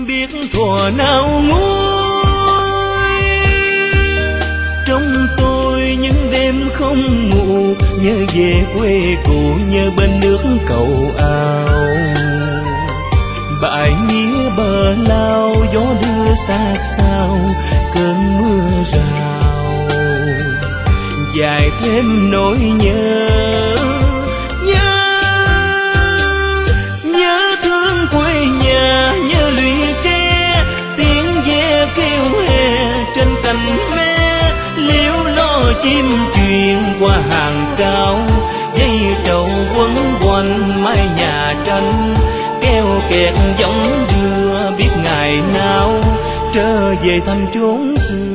biết thuở nào nguôi. Trong tôi những đêm không ngủ, nhớ về quê cũ, nhớ bên nước cầu ao. Bãi mía bờ lao, gió đưa sát sao cơn mưa rào. Dài thêm nỗi nhớ, nhớ thương quê nhà, nhớ lũy tre, tiếng ve kêu hè trên cành me. Liễu lo chim truyền qua hàng cao, dây trầu quấn quanh mái nhà tranh. Keo kẹt giống đưa biết ngày nào trở về thăm chốn xưa.